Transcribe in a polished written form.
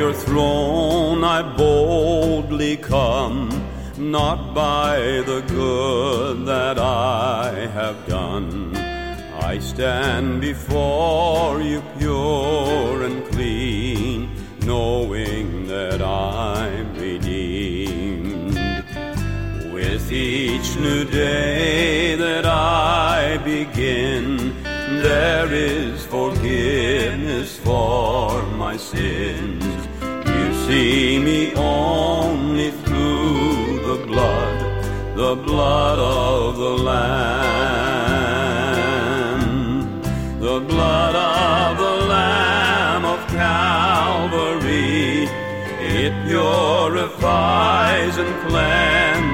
your throne I boldly come, not by the good that I have done. I stand before you pure and clean, knowing that I'm redeemed. With each new day that I begin, there is forgiveness for my sins. You see me only through the blood of the Lamb. The blood of the Lamb of Calvary, it purifies and cleanses